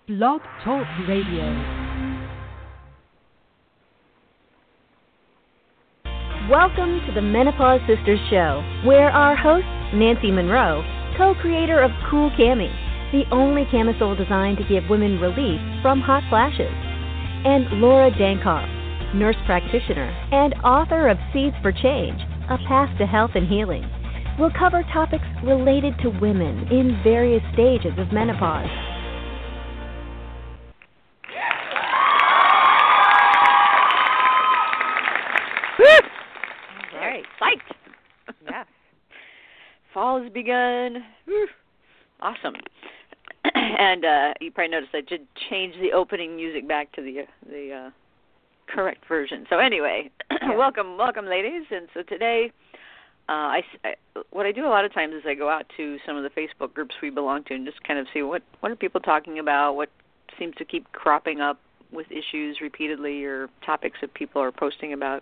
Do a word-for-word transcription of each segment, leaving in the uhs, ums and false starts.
Blog Talk Radio. Welcome to the Menopause Sisters Show, where our host, Nancy Monroe, co-creator of Cool Cami, the only camisole designed to give women relief from hot flashes, and Laura Dankar, nurse practitioner and author of Seeds for Change, A Path to Health and Healing, will cover topics related to women in various stages of menopause. Right. Psyched. Yes. Fall has begun. Woo. Awesome. And uh, you probably noticed I did change the opening music back to the the uh, correct version. So anyway, yeah. welcome, welcome, ladies. And so today, uh, I, I what I do a lot of times is I go out to some of the Facebook groups we belong to and just kind of see what what are people talking about, what seems to keep cropping up with issues repeatedly or topics that people are posting about.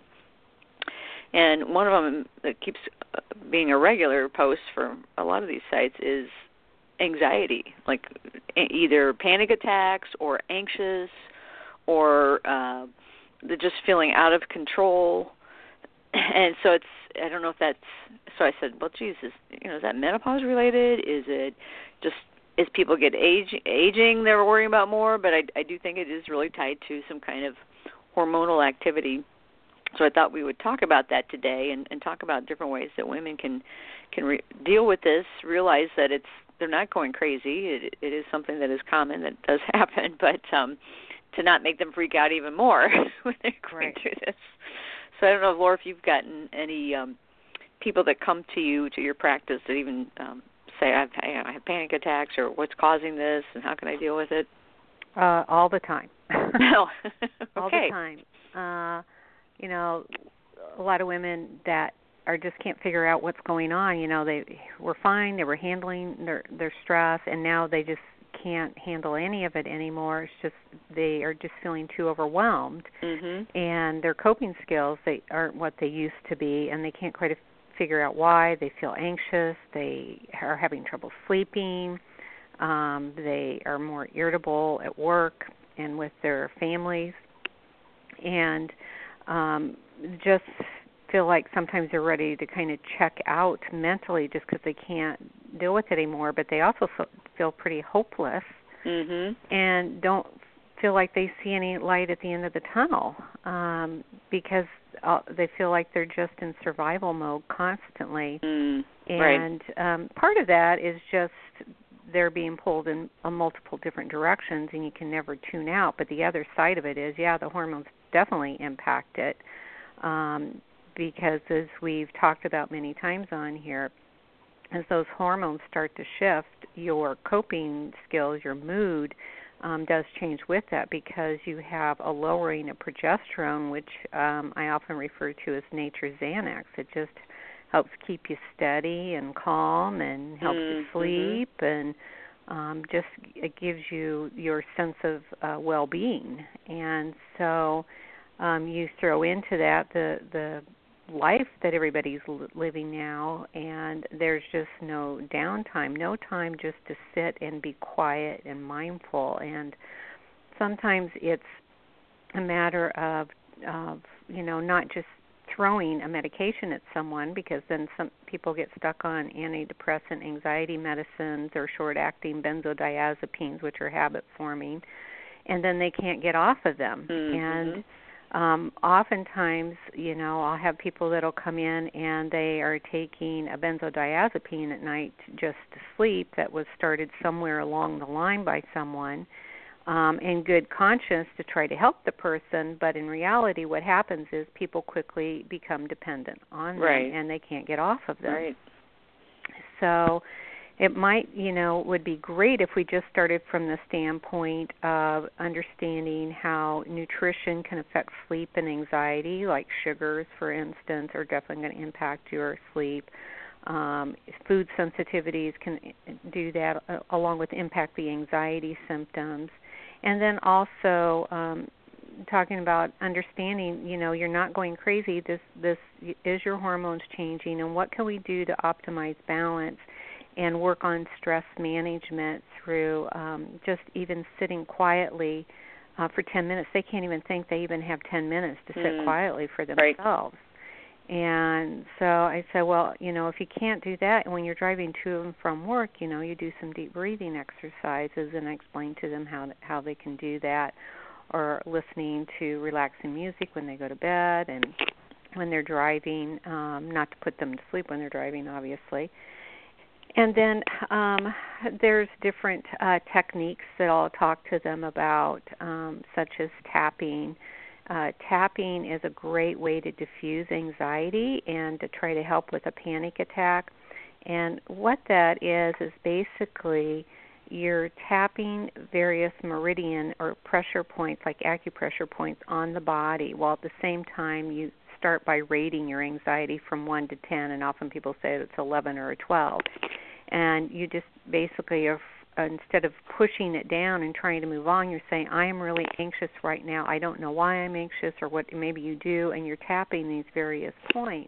And one of them that keeps being a regular post for a lot of these sites is anxiety, like either panic attacks or anxious or uh, they're just feeling out of control. And so it's, I don't know if that's, so I said, well, geez, is, you know, is that menopause related? Is it just, as people get age, aging, they're worrying about more? But I, I do think it is really tied to some kind of hormonal activity. So I thought we would talk about that today and, and talk about different ways that women can can re- deal with this, realize that it's they're not going crazy. It, it is something that is common, that does happen, but um, to not make them freak out even more when they're going right. through this. So I don't know, Laura, if you've gotten any um, people that come to you, to your practice, that even um, say, I have, I have panic attacks, or what's causing this, and how can I deal with it? Uh, all the time. No. All Okay. the time. Uh, you know, a lot of women that are just can't figure out what's going on. You know, they were fine, they were handling their their stress, and now they just can't handle any of it anymore. It's just they are just feeling too overwhelmed, mm-hmm. and their coping skills they aren't what they used to be, and they can't quite figure out why. They feel anxious, they are having trouble sleeping, um, they are more irritable at work and with their families, and um, just feel like sometimes they're ready to kind of check out mentally just because they can't deal with it anymore, but they also feel pretty hopeless mm-hmm. and don't feel like they see any light at the end of the tunnel um, because uh, they feel like they're just in survival mode constantly. Mm, and right. um, part of that is just they're being pulled in uh, multiple different directions, and you can never tune out. But the other side of it is, yeah, the hormones definitely impact it um, because, as we've talked about many times on here, as those hormones start to shift, your coping skills, your mood um, does change with that because you have a lowering of progesterone, which um, I often refer to as nature's Xanax. It just helps keep you steady and calm and helps mm-hmm. you sleep and um, just it gives you your sense of uh, well-being. And so um, you throw into that the the life that everybody's living now, and there's just no downtime, no time just to sit and be quiet and mindful. And sometimes it's a matter of, of you know, not just throwing a medication at someone, because then some people get stuck on antidepressant anxiety medicines or short-acting benzodiazepines, which are habit-forming, and then they can't get off of them. Mm-hmm. And um, oftentimes, you know, I'll have people that'll come in and they are taking a benzodiazepine at night just to sleep that was started somewhere along the line by someone, Um, in good conscience to try to help the person, but in reality what happens is people quickly become dependent on them, right. and they can't get off of them. Right. So it might, you know, would be great if we just started from the standpoint of understanding how nutrition can affect sleep and anxiety, like sugars, for instance, are definitely going to impact your sleep. Um, food sensitivities can do that, uh, along with impact the anxiety symptoms. And then also um, talking about understanding, you know, you're not going crazy. This this is your hormones changing, and what can we do to optimize balance and work on stress management through um, just even sitting quietly uh, for ten minutes. They can't even think they even have ten minutes to sit mm. quietly for themselves. Right. And so I said, well, you know, if you can't do that, when you're driving to and from work, you know, you do some deep breathing exercises, and I explain to them how how they can do that, or listening to relaxing music when they go to bed and when they're driving, um, not to put them to sleep when they're driving, obviously. And then um, there's different uh, techniques that I'll talk to them about, um, such as tapping. Uh, tapping is a great way to diffuse anxiety and to try to help with a panic attack. And what that is is basically you're tapping various meridian or pressure points, like acupressure points, on the body, while at the same time you start by rating your anxiety from one to ten, and often people say it's eleven or a twelve. And you just basically are, instead of pushing it down and trying to move on, you're saying, I am really anxious right now. I don't know why I'm anxious, or what maybe you do, and you're tapping these various points.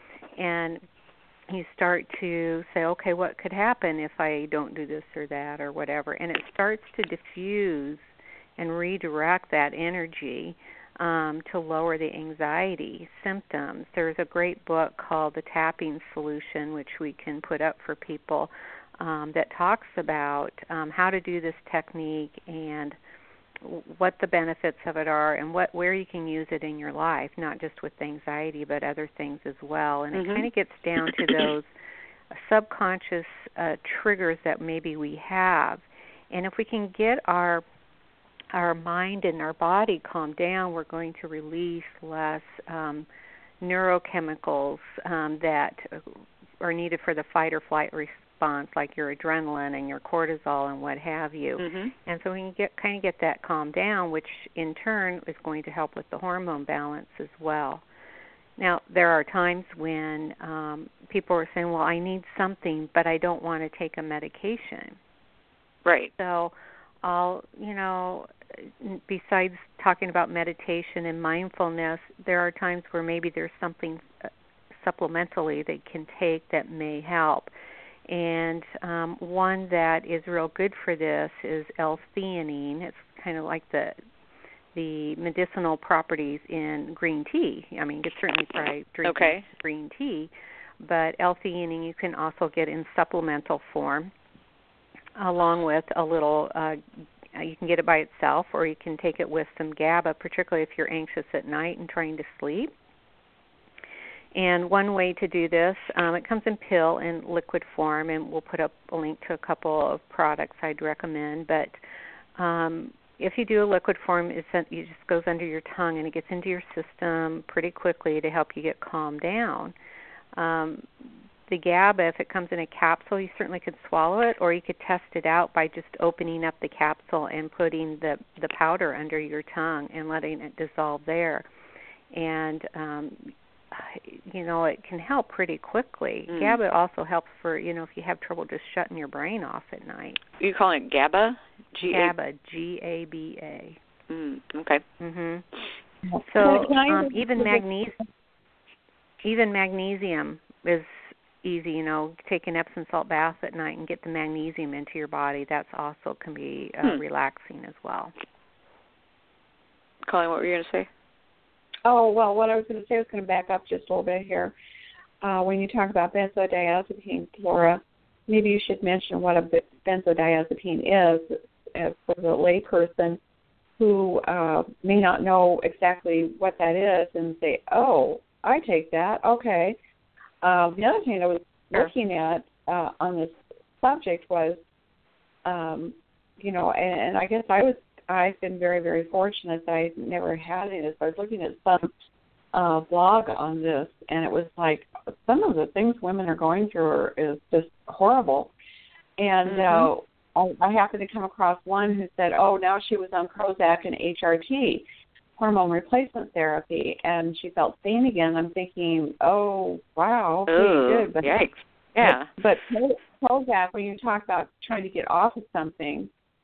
And you start to say, okay, what could happen if I don't do this or that or whatever? And it starts to diffuse and redirect that energy um, to lower the anxiety symptoms. There's a great book called The Tapping Solution, which we can put up for people, um, that talks about um, how to do this technique and what the benefits of it are, and what where you can use it in your life, not just with anxiety, but other things as well. And mm-hmm. it kind of gets down to those subconscious uh, triggers that maybe we have. And if we can get our our mind and our body calmed down, we're going to release less um, neurochemicals um, that are needed for the fight or flight response, like your adrenaline and your cortisol and what have you. Mm-hmm. And so we can get kind of get that calmed down, which in turn is going to help with the hormone balance as well. Now, there are times when um, people are saying, well, I need something, but I don't want to take a medication. Right. So I'll, you know, besides talking about meditation and mindfulness, there are times where maybe there's something supplementally they can take that may help. And um, one that is real good for this is L-theanine. It's kind of like the the medicinal properties in green tea. I mean, you could certainly try drinking okay. green tea, but L-theanine you can also get in supplemental form, along with a little, uh, you can get it by itself, or you can take it with some GABA, particularly if you're anxious at night and trying to sleep. And one way to do this, um, it comes in pill and liquid form, and we'll put up a link to a couple of products I'd recommend. But um, if you do a liquid form, it just goes under your tongue, and it gets into your system pretty quickly to help you get calmed down. Um, the GABA, if it comes in a capsule, you certainly could swallow it, or you could test it out by just opening up the capsule and putting the, the powder under your tongue and letting it dissolve there. And um, you know, it can help pretty quickly. Mm. GABA also helps for, you know, if you have trouble just shutting your brain off at night. You calling it GABA? G- GABA, G A B A. Mm, okay. Mhm. So um, even magnesium, even magnesium is easy. You know, take an Epsom salt bath at night and get the magnesium into your body. That's also can be uh, hmm. relaxing as well. Colleen, what were you going to say? Oh, well, what I was going to say, I was going to back up just a little bit here. Uh, when you talk about benzodiazepines, Laura, maybe you should mention what a benzodiazepine is uh, for the layperson who uh, may not know exactly what that is and say, oh, I take that, okay. Uh, the other thing I was looking at uh, on this subject was, um, you know, and, and I guess I was I've been very, very fortunate that I never had any of this. I was looking at some uh, blog on this, and it was like some of the things women are going through are, is just horrible. And mm-hmm. uh, I, I happened to come across one who said, oh, now she was on Prozac and H R T, hormone replacement therapy, and she felt sane again. I'm thinking, oh, wow, okay, Ooh, good. But, yikes. Yeah. But, but Prozac, when you talk about trying to get off of something,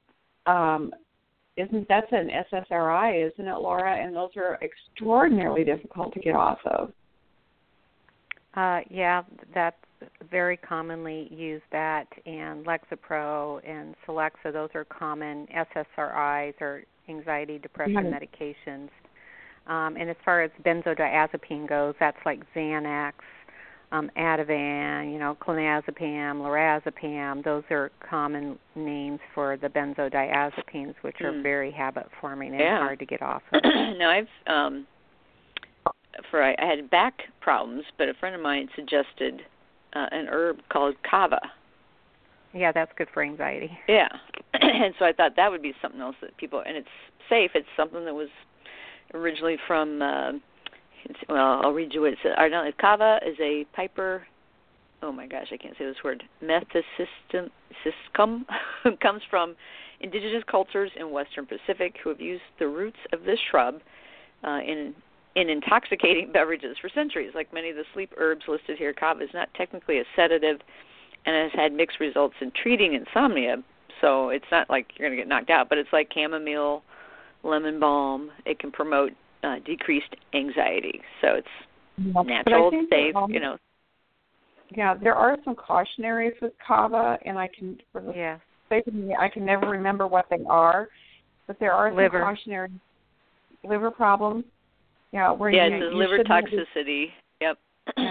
um, Isn't that's an S S R I, isn't it, Laura? And those are extraordinarily difficult to get off of. Uh, yeah, that's very commonly use that, and Lexapro and Celexa. Those are common S S R Is or anxiety depression mm-hmm. medications. Um, and as far as benzodiazepine goes, that's like Xanax, um, Ativan, you know, clonazepam, lorazepam. Those are common names for the benzodiazepines, which are mm. very habit-forming and yeah. hard to get off of. No, I've um, for I, I had back problems, but a friend of mine suggested uh, an herb called kava. Yeah, that's good for anxiety. Yeah, and so I thought that would be something else that people, and it's safe. It's something that was originally from, uh, well, I'll read you what it says. Or, no, kava is a piper, oh my gosh, I can't say this word, methysticum, comes from indigenous cultures in Western Pacific who have used the roots of this shrub uh, in in intoxicating beverages for centuries. Like many of the sleep herbs listed here, kava is not technically a sedative and has had mixed results in treating insomnia. So it's not like you're going to get knocked out, but it's like chamomile, lemon balm. It can promote uh, decreased anxiety. So it's yeah, natural, safe, um, you know. Yeah, there are some cautionaries with kava, and I can, for the yeah. sake of me, I can never remember what they are, but there are liver. some cautionary liver problems. Yeah, where yeah, you, it says you liver toxicity. Be, yep. Yeah.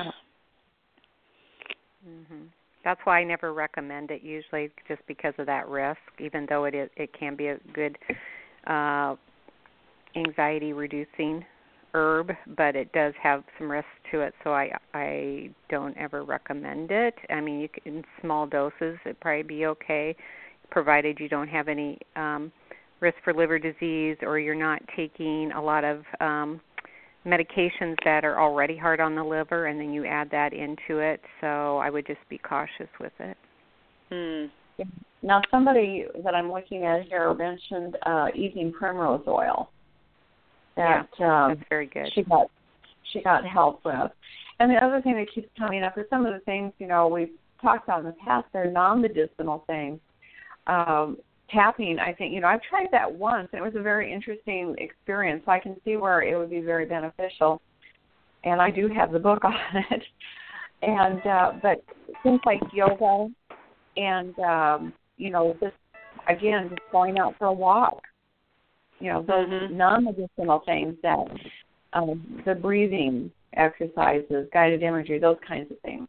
Mm-hmm. That's why I never recommend it usually, just because of that risk, even though it is, it can be a good uh, anxiety-reducing herb, but it does have some risk to it, so I I don't ever recommend it. I mean, you can, in small doses, it'd probably be okay, provided you don't have any um, risk for liver disease or you're not taking a lot of um, medications that are already hard on the liver, and then you add that into it. So I would just be cautious with it. Mm. Now, somebody that I'm looking at here mentioned uh, evening primrose oil. That yeah, um, that's very good. She got she got help with. And the other thing that keeps coming up is some of the things, you know, we've talked about in the past. They're non-medicinal things. Um, tapping, I think, you know, I've tried that once, and it was a very interesting experience. So I can see where it would be very beneficial, and I do have the book on it. And uh, but things like yoga, and um, you know, just again, just going out for a walk. You know, those mm-hmm. non-medicinal things that um, the breathing exercises, guided imagery, those kinds of things.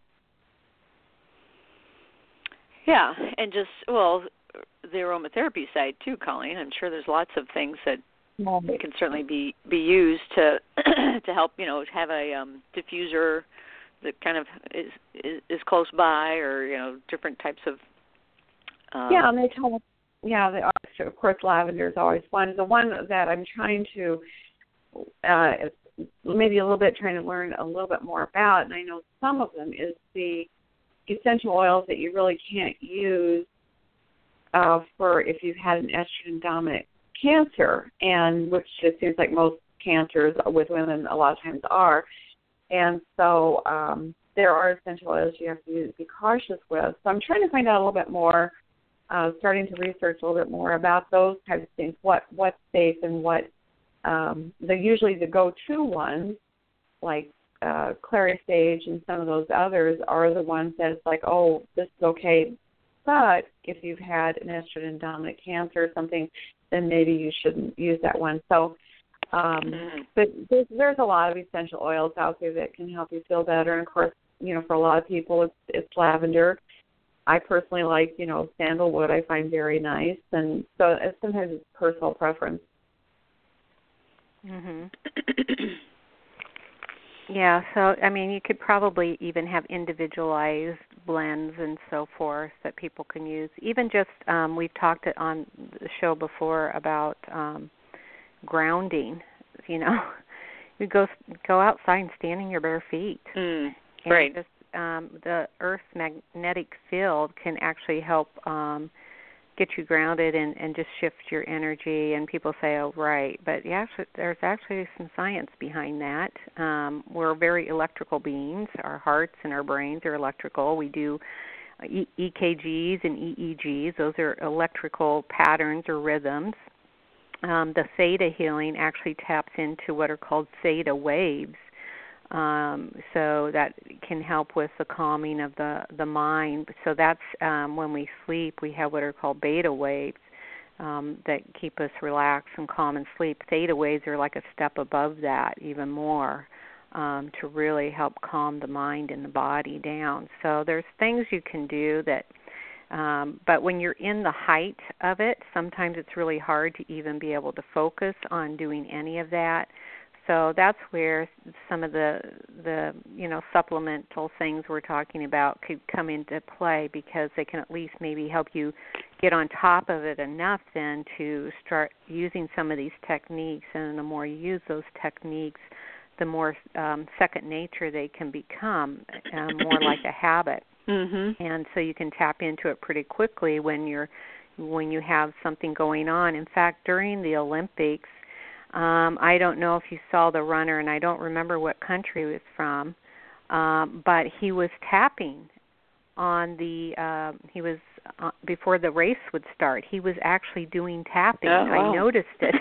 Yeah, and just well. The aromatherapy side too, Colleen. I'm sure there's lots of things that yeah. can certainly be, be used to to help. You know, have a um, diffuser that kind of is, is is close by, or you know, different types of. Um, yeah, and they tell us. Yeah, they are, of course, lavender is always one. The one that I'm trying to, uh, maybe a little bit trying to learn a little bit more about, and I know some of them is the essential oils that you really can't use. Uh, for if you've had an estrogen dominant cancer, and which it seems like most cancers with women a lot of times are, and so um, there are essential oils you have to be cautious with. So I'm trying to find out a little bit more, uh, starting to research a little bit more about those types of things. What what's safe and what um, the usually the go-to ones like uh, Clary Sage and some of those others are the ones that it's like, oh, this is okay. But if you've had an estrogen dominant cancer or something, then maybe you shouldn't use that one. So, um, mm-hmm. but there's, there's a lot of essential oils out there that can help you feel better. And of course, you know, for a lot of people, it's, it's lavender. I personally like, you know, sandalwood. I find very nice, and so it's, sometimes it's personal preference. Mhm. Yeah, so, I mean, you could probably even have individualized blends and so forth that people can use. Even just, um, we've talked on the show before about um, grounding, you know. You go go outside and stand in your bare feet. Mm, and right. Just, um, the Earth's magnetic field can actually help um, get you grounded and, and just shift your energy. And people say, oh, right. But yeah, there's actually some science behind that. Um, we're very electrical beings. Our hearts and our brains are electrical. We do E K Gs and E E Gs. Those are electrical patterns or rhythms. Um, the theta healing actually taps into what are called theta waves. Um, so that can help with the calming of the, the mind. So that's um, when we sleep, we have what are called beta waves um, that keep us relaxed and calm and sleep. Theta waves are like a step above that even more um, to really help calm the mind and the body down. So there's things you can do that, um, but when you're in the height of it, sometimes it's really hard to even be able to focus on doing any of that. So that's where some of the, the you know, supplemental things we're talking about could come into play, because they can at least maybe help you get on top of it enough then to start using some of these techniques. And the more you use those techniques, the more um, second nature they can become, um, more like a habit. Mm-hmm. And so you can tap into it pretty quickly when you're when you have something going on. In fact, during the Olympics, Um, I don't know if you saw the runner, and I don't remember what country he was from, um, but he was tapping on the, uh, he was, uh, before the race would start, he was actually doing tapping. Oh, wow. I noticed it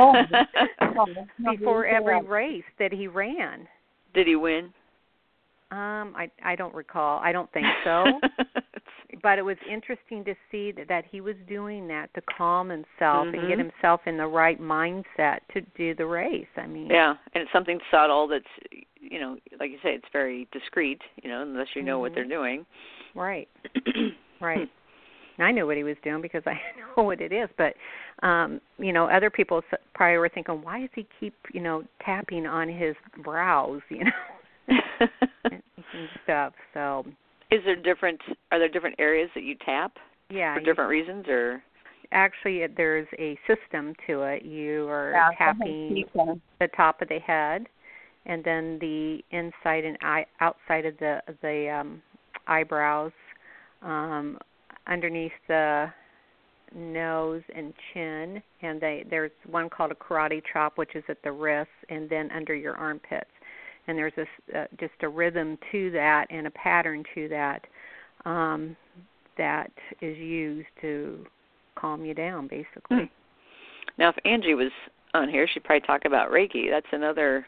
Oh, before every race that he ran. Did he win? Um, I, I don't recall. I don't think so. But it was interesting to see that, that he was doing that to calm himself mm-hmm. and get himself in the right mindset to do the race. I mean, yeah, and it's something subtle that's, you know, like you say, it's very discreet, you know, unless you know mm-hmm. what they're doing. Right, right. And I knew what he was doing because I know what it is. But, um, you know, other people probably were thinking, why does he keep, you know, tapping on his brows, you know, and, and stuff. So. Is there different? Are there different areas that you tap? Yeah. For different you, reasons, or? Actually, there's a system to it. You are yeah, tapping the top of the head, and then the inside and eye, outside of the the um, eyebrows, um, underneath the nose and chin, and they, there's one called a karate chop, which is at the wrists, and then under your armpits. And there's this, uh, just a rhythm to that and a pattern to that um, that is used to calm you down, basically. Hmm. Now, if Angie was on here, she'd probably talk about Reiki. That's another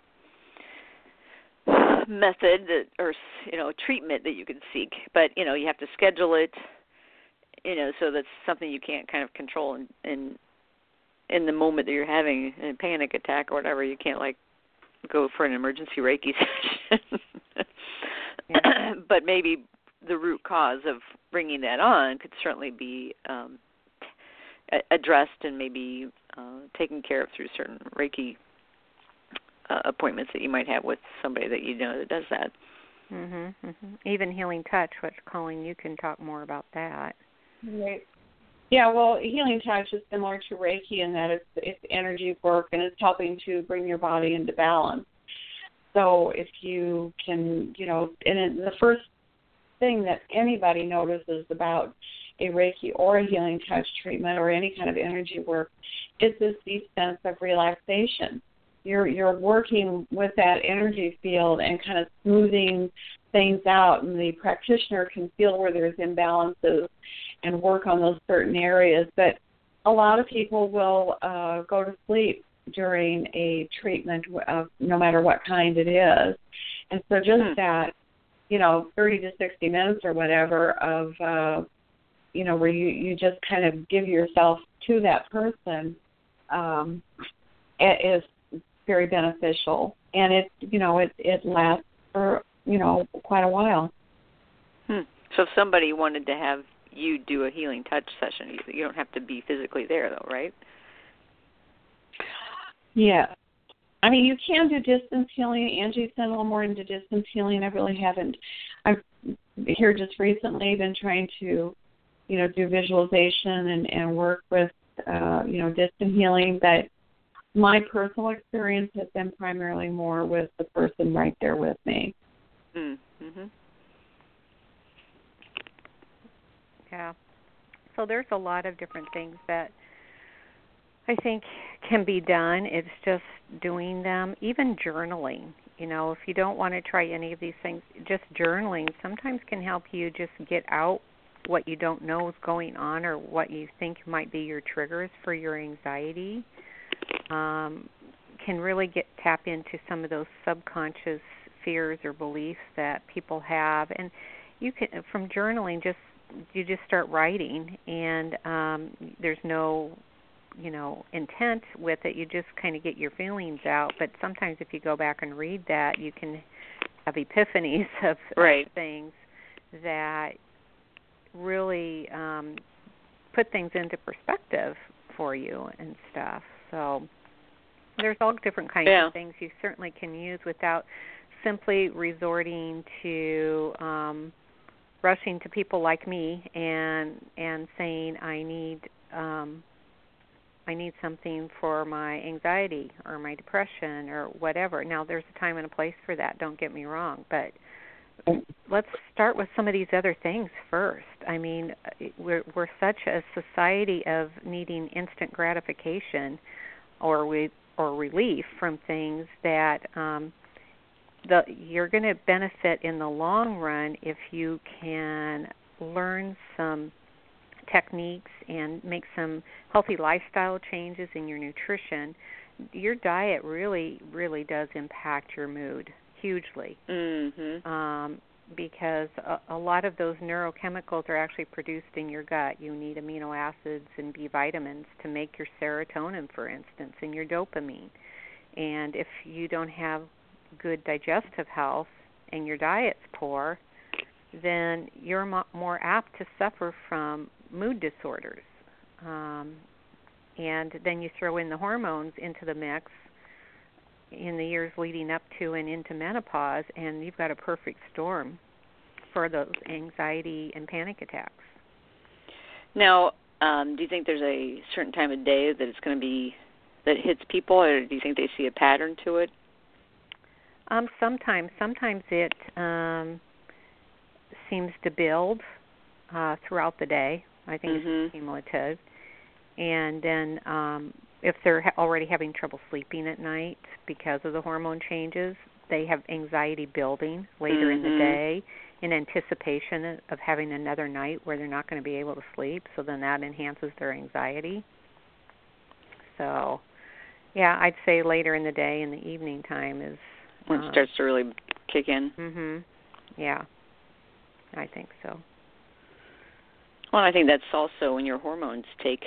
method that, or you know, treatment that you can seek. But you know, you have to schedule it. You know, so that's something you can't kind of control in in, in the moment that you're having a panic attack or whatever. You can't like go for an emergency Reiki session. Yeah. But maybe the root cause of bringing that on could certainly be um, addressed and maybe uh, taken care of through certain Reiki uh, appointments that you might have with somebody that you know that does that. Mhm. Mm-hmm. Even Healing Touch, which Colleen, you can talk more about that. Right. Yeah, well, Healing Touch is similar to Reiki in that it's, it's energy work and it's helping to bring your body into balance. So if you can, you know, and the first thing that anybody notices about a Reiki or a Healing Touch treatment or any kind of energy work is this deep sense of relaxation. You're you're working with that energy field and kind of smoothing things out, and the practitioner can feel where there's imbalances and work on those certain areas. But a lot of people will uh, go to sleep during a treatment, of, no matter what kind it is. And so just hmm. that, you know, thirty to sixty minutes or whatever of, uh, you know, where you, you just kind of give yourself to that person um, is very beneficial. And it, you know, it, it lasts for, you know, quite a while. Hmm. So if somebody wanted to have you do a Healing Touch session, you, you don't have to be physically there, though, right? Yeah. I mean, you can do distance healing. Angie's done a little more into distance healing. I really haven't. I've here just recently been trying to, you know, do visualization and, and work with, uh, you know, distant healing. But my personal experience has been primarily more with the person right there with me. Mm-hmm. Yeah. So there's a lot of different things that I think can be done. It's just doing them, even journaling. You know, if you don't want to try any of these things, just journaling sometimes can help you just get out what you don't know is going on or what you think might be your triggers for your anxiety. Um, can really get tap into some of those subconscious fears or beliefs that people have. And you can, from journaling, just you just start writing, and um, there's no, you know, intent with it. You just kind of get your feelings out. But sometimes if you go back and read that, you can have epiphanies of, right. of things that really um, put things into perspective for you and stuff. So there's all different kinds yeah. of things you certainly can use without simply resorting to um, rushing to people like me and and saying I need um, I need something for my anxiety or my depression or whatever. Now, there's a time and a place for that, don't get me wrong, but let's start with some of these other things first. I mean, we're we're such a society of needing instant gratification or we or relief from things that um, the you're going to benefit in the long run if you can learn some techniques and make some healthy lifestyle changes in your nutrition. Your diet really, really does impact your mood hugely. Mm-hmm. Um, because a, a lot of those neurochemicals are actually produced in your gut. You need amino acids and B vitamins to make your serotonin, for instance, and your dopamine. And if you don't have good digestive health and your diet's poor, then you're mo- more apt to suffer from mood disorders. Um, and then you throw in the hormones into the mix in the years leading up to and into menopause, and you've got a perfect storm for those anxiety and panic attacks. Now, um, do you think there's a certain time of day that it's going to be, that hits people, or do you think they see a pattern to it? Um, sometimes. Sometimes it um, seems to build uh, throughout the day. I think mm-hmm. it's cumulative. And then um, if they're ha- already having trouble sleeping at night because of the hormone changes, they have anxiety building later mm-hmm. in the day in anticipation of having another night where they're not going to be able to sleep. So then that enhances their anxiety. So, yeah, I'd say later in the day in the evening time is when uh, it starts to really kick in. Mhm. Yeah, I think so. Well, I think that's also when your hormones take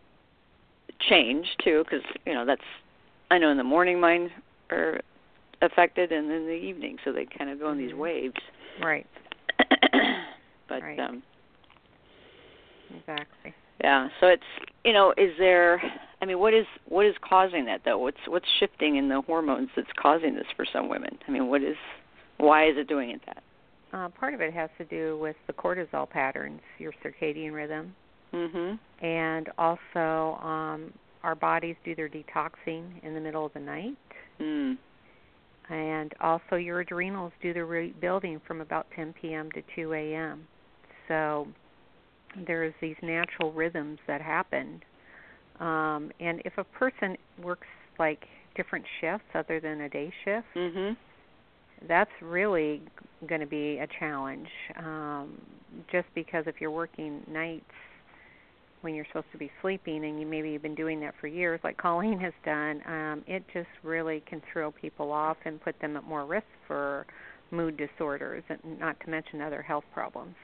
change too, because you know that's I know in the morning mine are affected, and in the evening, so they kind of go in mm-hmm. these waves. Right. but right. um, exactly. Yeah. So it's you know, is there? I mean, what is what is causing that though? What's what's shifting in the hormones that's causing this for some women? I mean, what is why is it doing it that? Uh, part of it has to do with the cortisol patterns, your circadian rhythm, mm-hmm. and also um, our bodies do their detoxing in the middle of the night, mm. and also your adrenals do their rebuilding from about ten p.m. to two a.m. So there's these natural rhythms that happen, um, and if a person works like different shifts other than a day shift, mm-hmm. that's really going to be a challenge, um, just because if you're working nights when you're supposed to be sleeping and you maybe you've been doing that for years like Colleen has done, um, it just really can throw people off and put them at more risk for mood disorders, and not to mention other health problems.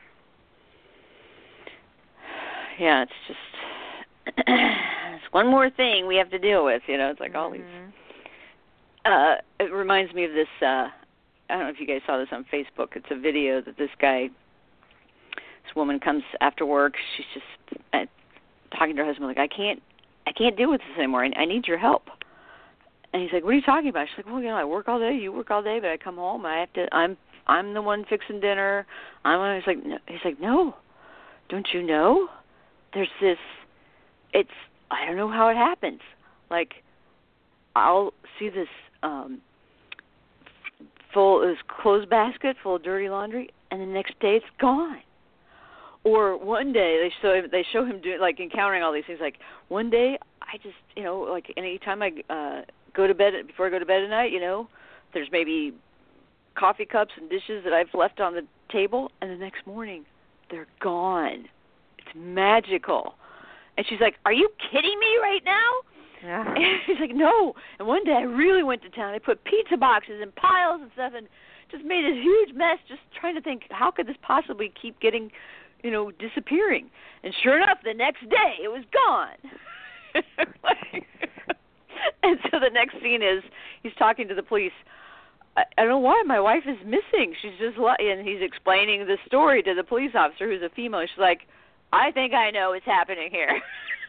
Yeah, it's just it's one more thing we have to deal with, you know, it's like all these uh, it reminds me of this uh I don't know if you guys saw this on Facebook. It's a video that this guy, this woman comes after work. She's just uh, talking to her husband like, I can't, I can't deal with this anymore. I, I need your help. And he's like, what are you talking about? She's like, well, you know, I work all day. You work all day, but I come home. I have to. I'm, I'm the one fixing dinner. I'm. He's like, no. He's like, no. Don't you know? There's this. It's. I don't know how it happens. Like, I'll see this. Um, full this clothes basket full of dirty laundry, and the next day it's gone. Or one day they show they show him doing like encountering all these things. Like one day I just you know like any time I uh, go to bed before I go to bed at night, you know, there's maybe coffee cups and dishes that I've left on the table, and the next morning they're gone. It's magical. And she's like, "Are you kidding me right now?" Yeah. He's like, no. And one day I really went to town. They put pizza boxes and piles and stuff and just made this huge mess just trying to think, how could this possibly keep getting, you know, disappearing? And sure enough, the next day it was gone. Like, and so the next scene is he's talking to the police. I, I don't know why my wife is missing. She's just, li-, and he's explaining the story to the police officer who's a female. She's like, I think I know what's happening here.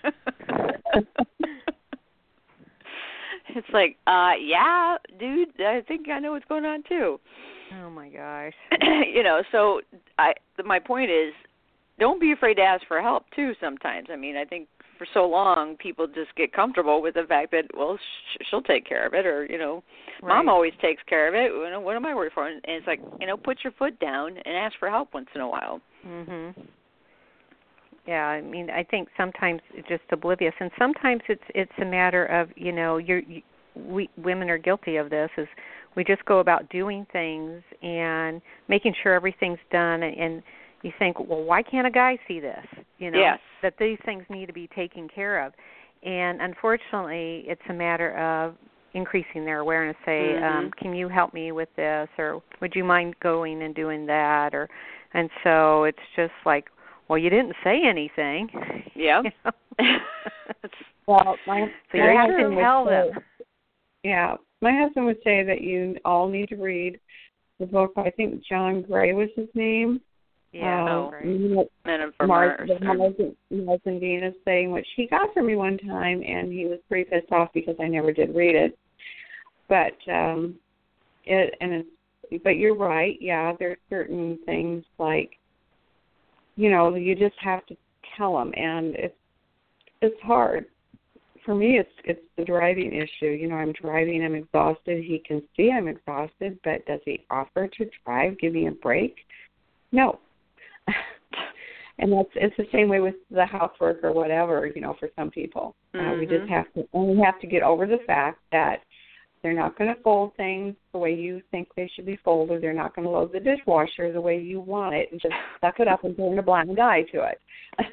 It's like, uh, yeah, dude, I think I know what's going on too. Oh my gosh. You know, so I, my point is, don't be afraid to ask for help too. Sometimes, I mean, I think for so long people just get comfortable with the fact that, well, sh- she'll take care of it, or you know, right. Mom always takes care of it. You know, what am I worried for? And it's like, you know, put your foot down and ask for help once in a while. Mhm. Yeah, I mean, I think sometimes it's just oblivious, and sometimes it's it's a matter of, you know, you're, you, we women are guilty of this. Is we just go about doing things and making sure everything's done, and, and you think, well, why can't a guy see this? You know, yes. that these things need to be taken care of, and unfortunately, it's a matter of increasing their awareness. Say, mm-hmm. um, can you help me with this, or would you mind going and doing that, or, and so it's just like, well, you didn't say anything. Yeah. You know? Well, my, so my you have husband to tell would them. say, yeah, my husband would say that you all need to read the book. I think John Gray was his name. Yeah, uh, oh, right. Men of Mars, Mars, the Mars, Mars and Venus thing, which he got for me one time, and he was pretty pissed off because I never did read it. But um, it and it's, but you're right. Yeah, there's certain things like, you know, you just have to tell them, and it's it's hard. For me, it's it's the driving issue. You know, I'm driving, I'm exhausted. He can see I'm exhausted, but does he offer to drive, give me a break? No. And that's it's the same way with the housework or whatever. You know, for some people, mm-hmm. uh, we just have to, and we have to get over the fact that they're not going to fold things the way you think they should be folded. They're not going to load the dishwasher the way you want it, and just suck it up and turn a blind eye to it.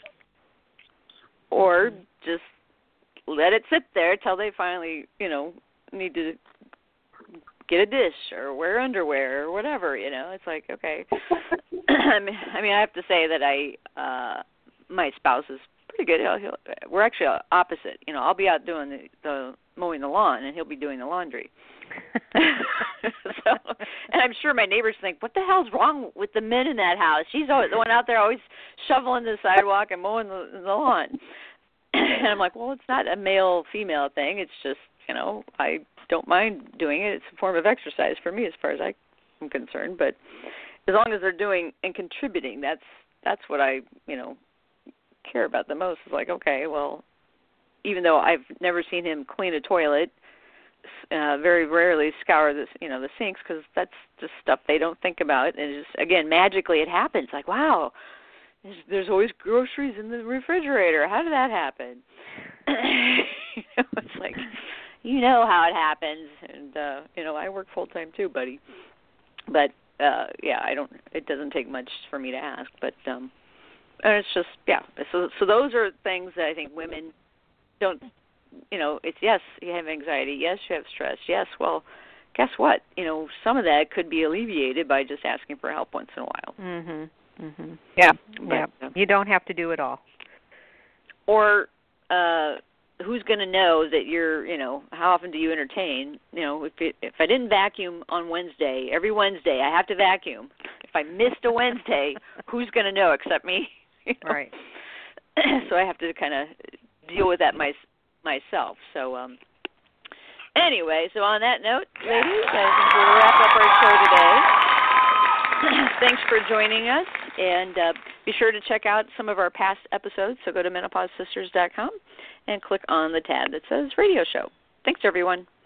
Or just let it sit there till they finally, you know, need to get a dish or wear underwear or whatever. You know, it's like, okay. I mean, I mean, I have to say that I, uh, my spouse is pretty good. He'll, he'll, we're actually opposite. You know, I'll be out doing the, the mowing the lawn, and he'll be doing the laundry. So, and I'm sure my neighbors think, what the hell's wrong with the men in that house? She's always the one out there always shoveling the sidewalk and mowing the, the lawn. And I'm like, well, it's not a male-female thing. It's just, you know, I don't mind doing it. It's a form of exercise for me as far as I'm concerned. But as long as they're doing and contributing, that's that's what I, you know, care about the most. It's like, okay, well, even though I've never seen him clean a toilet, uh, very rarely scour the, you know, the sinks, because that's just stuff they don't think about. And it's just, again, magically it happens. Like, wow, there's, there's always groceries in the refrigerator. How did that happen? You know, it's like, you know how it happens. And, uh, you know, I work full-time too, buddy. But, uh, yeah, I don't, it doesn't take much for me to ask. But, um, and it's just, yeah. So, so those are things that I think women don't, you know, it's, yes, you have anxiety. Yes, you have stress. Yes, well, guess what? You know, some of that could be alleviated by just asking for help once in a while. Mhm. Mhm. Yeah. But, yeah. Uh, you don't have to do it all. Or uh, who's going to know that you're, you know, how often do you entertain? You know, if it, if I didn't vacuum on Wednesday, every Wednesday I have to vacuum. If I missed a Wednesday, who's going to know except me? You know? Right. So I have to kind of deal with that my, myself. So um, anyway, so on that note, ladies, I think we'll wrap up our show today. Thanks for joining us, and uh, be sure to check out some of our past episodes. So go to menopause sisters dot com and click on the tab that says Radio Show. Thanks, everyone.